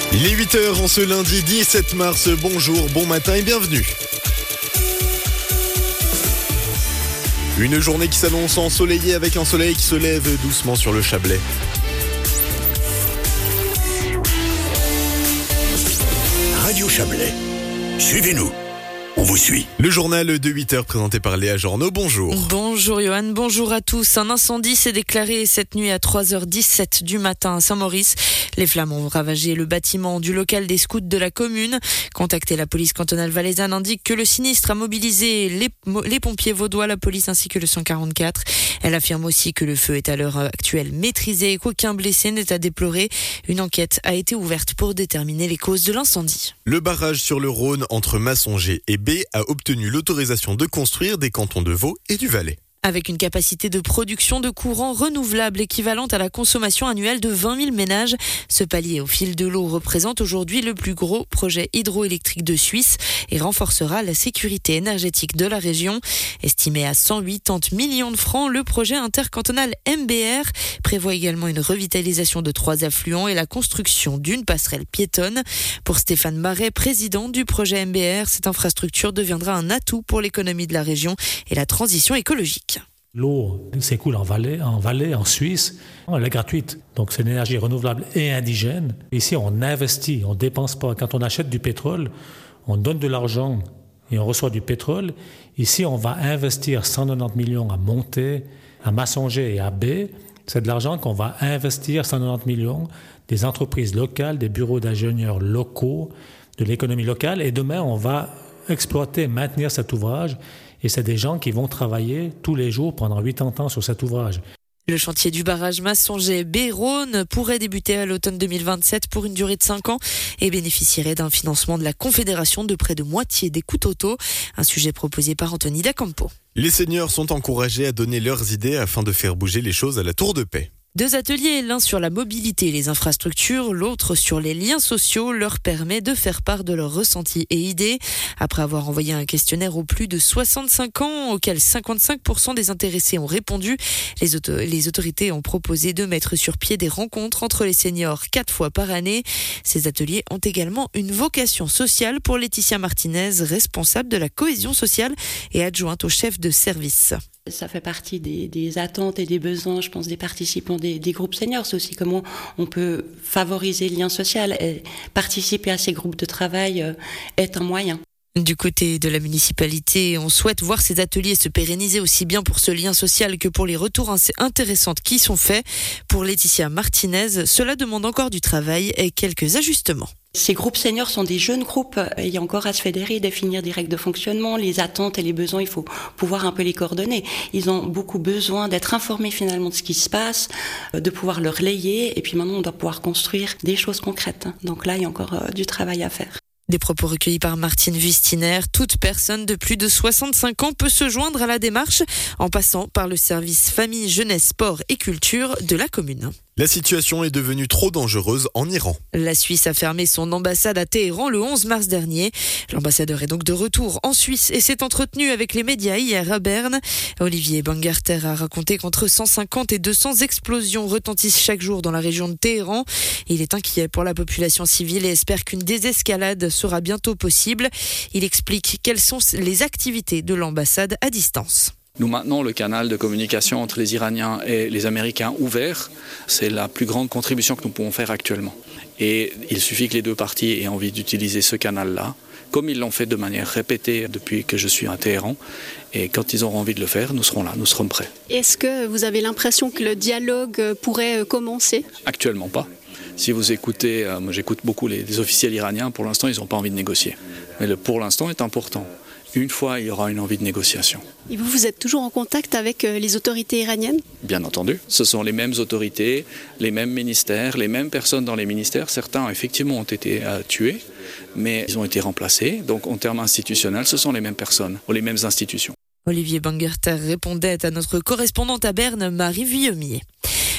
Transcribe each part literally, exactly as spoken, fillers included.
Il est huit heures en ce lundi dix-sept mars. Bonjour, bon matin et bienvenue. Une journée qui s'annonce ensoleillée avec un soleil qui se lève doucement sur le Chablais. Radio Chablais, suivez-nous, on vous suit. Le journal de huit heures présenté par Léa Journeau, bonjour. Bonjour Johan, bonjour à tous. Un incendie s'est déclaré cette nuit à trois heures dix-sept du matin à Saint-Maurice. Les flammes ont ravagé le bâtiment du local des scouts de la commune. Contacté, la police cantonale valaisanne indique que le sinistre a mobilisé les, les pompiers vaudois, la police ainsi que le cent quarante-quatre. Elle affirme aussi que le feu est à l'heure actuelle maîtrisé et qu'aucun blessé n'est à déplorer. Une enquête a été ouverte pour déterminer les causes de l'incendie. Le barrage sur le Rhône entre Massonger et B a obtenu l'autorisation de construire des cantons de Vaud et du Valais. Avec une capacité de production de courant renouvelable équivalente à la consommation annuelle de vingt mille ménages, ce palier au fil de l'eau représente aujourd'hui le plus gros projet hydroélectrique de Suisse et renforcera la sécurité énergétique de la région. Estimé à cent quatre-vingts millions de francs, le projet intercantonal M B R prévoit également une revitalisation de trois affluents et la construction d'une passerelle piétonne. Pour Stéphane Marais, président du projet M B R, cette infrastructure deviendra un atout pour l'économie de la région et la transition écologique. L'eau s'écoule en vallée, en vallée, en Suisse. Elle est gratuite. Donc c'est une énergie renouvelable et indigène. Ici, on investit, on ne dépense pas. Quand on achète du pétrole, on donne de l'argent et on reçoit du pétrole. Ici, on va investir cent quatre-vingt-dix millions à Monté, à Massonger et à B. C'est de l'argent qu'on va investir, cent quatre-vingt-dix millions, des entreprises locales, des bureaux d'ingénieurs locaux, de l'économie locale. Et demain, on va exploiter, maintenir cet ouvrage. Et c'est des gens qui vont travailler tous les jours pendant quatre-vingts ans sur cet ouvrage. Le chantier du barrage Massonger-B-Rhône pourrait débuter à l'automne deux mille vingt-sept pour une durée de cinq ans et bénéficierait d'un financement de la Confédération de près de moitié des coûts totaux, un sujet proposé par Anthony Dacampo. Les seniors sont encouragés à donner leurs idées afin de faire bouger les choses à la Tour de Paix. Deux ateliers, l'un sur la mobilité et les infrastructures, l'autre sur les liens sociaux, leur permet de faire part de leurs ressentis et idées. Après avoir envoyé un questionnaire aux plus de soixante-cinq ans, auquel cinquante-cinq pour cent des intéressés ont répondu, les, auto- les autorités ont proposé de mettre sur pied des rencontres entre les seniors quatre fois par année. Ces ateliers ont également une vocation sociale pour Laetitia Martinez, responsable de la cohésion sociale et adjointe au chef de service. Ça fait partie des, des attentes et des besoins, je pense, des participants des, des groupes seniors. C'est aussi comment on peut favoriser le lien social. Et participer à ces groupes de travail est un moyen. Du côté de la municipalité, on souhaite voir ces ateliers se pérenniser aussi bien pour ce lien social que pour les retours intéressants qui sont faits. Pour Laetitia Martinez, cela demande encore du travail et quelques ajustements. Ces groupes seniors sont des jeunes groupes. Il y a encore à se fédérer, définir des règles de fonctionnement, les attentes et les besoins, il faut pouvoir un peu les coordonner. Ils ont beaucoup besoin d'être informés finalement de ce qui se passe, de pouvoir le relayer, et puis maintenant on doit pouvoir construire des choses concrètes. Donc là, il y a encore du travail à faire. Des propos recueillis par Martine Wustiner. Toute personne de plus de soixante-cinq ans peut se joindre à la démarche en passant par le service famille, jeunesse, sport et culture de la commune. La situation est devenue trop dangereuse en Iran. La Suisse a fermé son ambassade à Téhéran le onze mars dernier. L'ambassadeur est donc de retour en Suisse et s'est entretenu avec les médias hier à Berne. Olivier Bangerter a raconté qu'entre cent cinquante et deux cents explosions retentissent chaque jour dans la région de Téhéran. Il est inquiet pour la population civile et espère qu'une désescalade sera bientôt possible. Il explique quelles sont les activités de l'ambassade à distance. Nous maintenons le canal de communication entre les Iraniens et les Américains ouvert. C'est la plus grande contribution que nous pouvons faire actuellement. Et il suffit que les deux parties aient envie d'utiliser ce canal-là, comme ils l'ont fait de manière répétée depuis que je suis à Téhéran. Et quand ils auront envie de le faire, nous serons là, nous serons prêts. Est-ce que vous avez l'impression que le dialogue pourrait commencer ? Actuellement pas. Si vous écoutez, euh, moi j'écoute beaucoup les, les officiels iraniens, pour l'instant ils n'ont pas envie de négocier. Mais le pour l'instant est important. Une fois, il y aura une envie de négociation. Et vous, vous êtes toujours en contact avec les autorités iraniennes ? Bien entendu. Ce sont les mêmes autorités, les mêmes ministères, les mêmes personnes dans les ministères. Certains, effectivement, ont été euh, tués, mais ils ont été remplacés. Donc, en termes institutionnels, ce sont les mêmes personnes ou les mêmes institutions. Olivier Bangerter répondait à notre correspondante à Berne, Marie Vuillemier.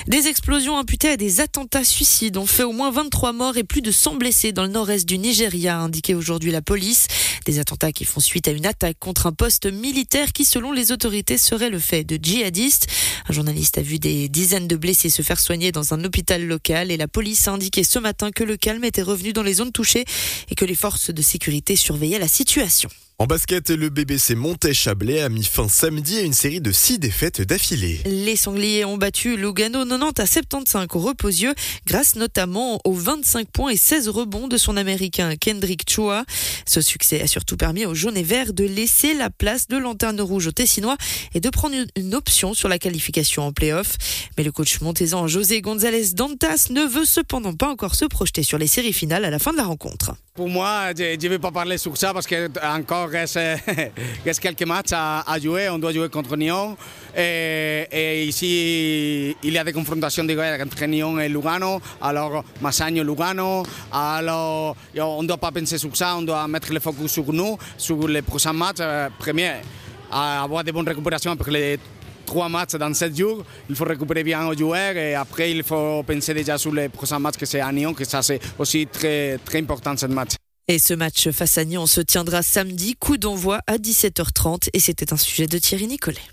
Des explosions imputées à des attentats suicides ont fait au moins vingt-trois morts et plus de cent blessés dans le nord-est du Nigeria, a indiqué aujourd'hui la police. Des attentats qui font suite à une attaque contre un poste militaire qui, selon les autorités, serait le fait de djihadistes. Un journaliste a vu des dizaines de blessés se faire soigner dans un hôpital local et la police a indiqué ce matin que le calme était revenu dans les zones touchées et que les forces de sécurité surveillaient la situation. En basket, le B B C Montet-Chablais a mis fin samedi à une série de six défaites d'affilée. Les Sangliers ont battu Lugano quatre-vingt-dix à soixante-quinze au Reposieux, grâce notamment aux vingt-cinq points et seize rebonds de son Américain Kendrick Chua. Ce succès a surtout permis aux jaunes et verts de laisser la place de lanterne rouge aux Tessinois et de prendre une option sur la qualification en play-off. Mais le coach montaisan José González Dantas ne veut cependant pas encore se projeter sur les séries finales à la fin de la rencontre. Pour moi, je ne vais pas parler sur ça parce qu'encore reste, reste quelques matchs à, à jouer. On doit jouer contre Nyon. Et, et ici, il y a des confrontations directes entre Nyon et Lugano. Alors, Massagno-Lugano. Alors, on ne doit pas penser sur ça. On doit mettre le focus sur nous, sur les prochains matchs. Premier, avoir de bonnes récupérations après les trois matchs dans sept jours. Il faut récupérer bien aux joueurs et après il faut penser déjà sur les prochains matchs que c'est à Nyon, que ça c'est aussi très, très important ce match. Et ce match face à Nyon se tiendra samedi, coup d'envoi à dix-sept heures trente et c'était un sujet de Thierry Nicolet.